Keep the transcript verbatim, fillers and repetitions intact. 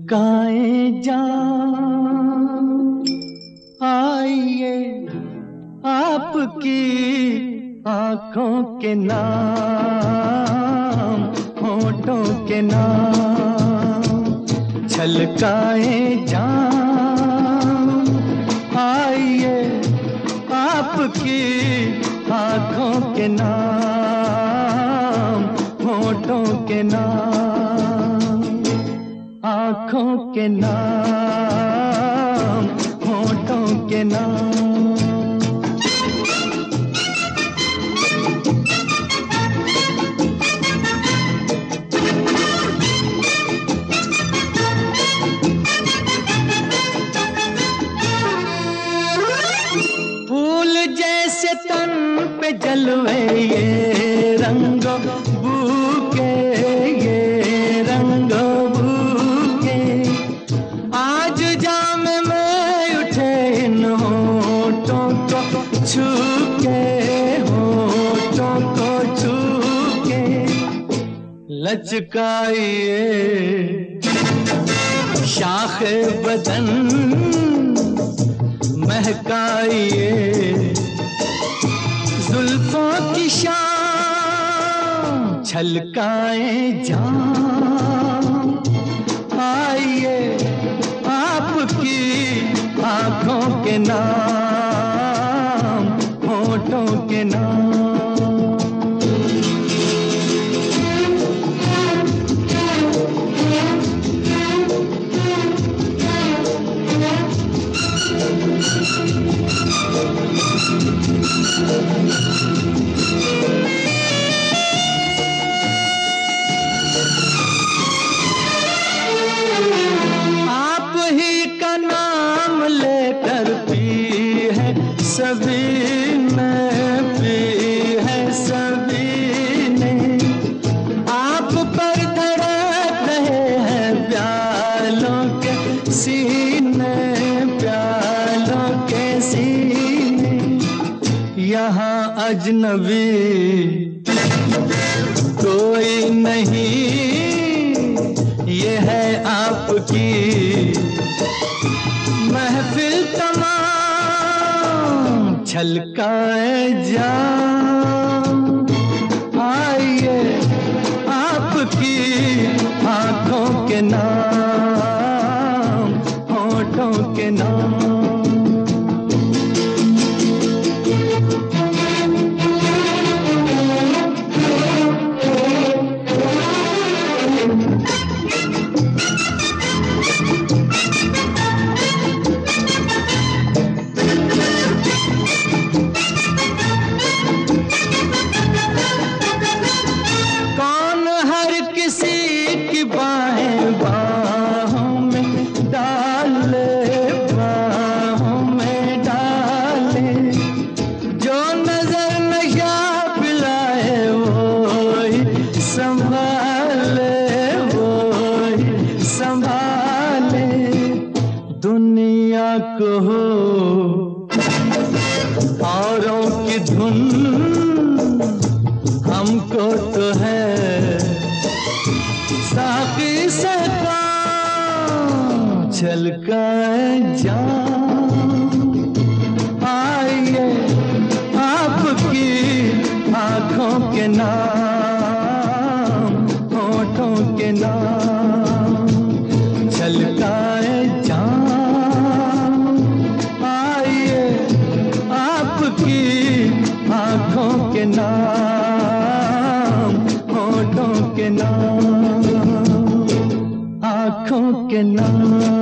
छलकाए जान आइए आपकी आंखों के नाम, होठों के नाम। छलकाए जान आइए आपकी आंखों के नाम, होठों के नाम। आंखों के नाम, होठों के नाम। फूल जैसे तन पे जलवे ये रंगों बूके, ये रंगों बूके। आज जाम में उठे इन होठों को छू के, होठों को छू के। लचकाइए शाखे बदन, महकाइए जुल्फों की शाम। छलकाए जान आइए आपकी आंखों के नाम, होठों के नाम। आप ही का नाम लेकर पी है सभी ने, पी है सभी ने। आप पर धड़क रहे हैं प्यालों के सीने, प्यालों के सीने। यहाँ अजनबी कोई नहीं, ये है आपकी महफिल तमाम। छलकाए जान आइए आपकी आंखों के नाम, होठों के नाम। किसी की बाहें बाहों में डाले, बाहों में डाले। जो नजर नशा पिलाए वो ही संभाले, वो ही संभाले। दुनिया को हो औरों की धुन, हमको तो है साकी से काम। छलकाए जान आइए आपकी आंखों के नाम, होठों के नाम। छलकाए जान आइए आपकी आंखों के नाम, होठों के नाम। आँखों के नाम।